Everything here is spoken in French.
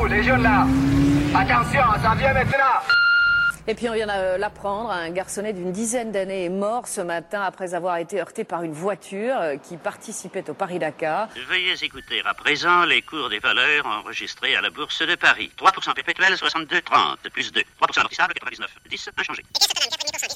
vous, les jeunes là. Attention, ça vient maintenant. Et puis on vient de l'apprendre, un garçonnet d'une dizaine d'années est mort ce matin après avoir été heurté par une voiture qui participait au Paris-Dakar. Veuillez écouter à présent les cours des valeurs enregistrés à la Bourse de Paris. 3% perpétuel, 62,30, plus 2. 3% amortissable, 99,10, inchangé.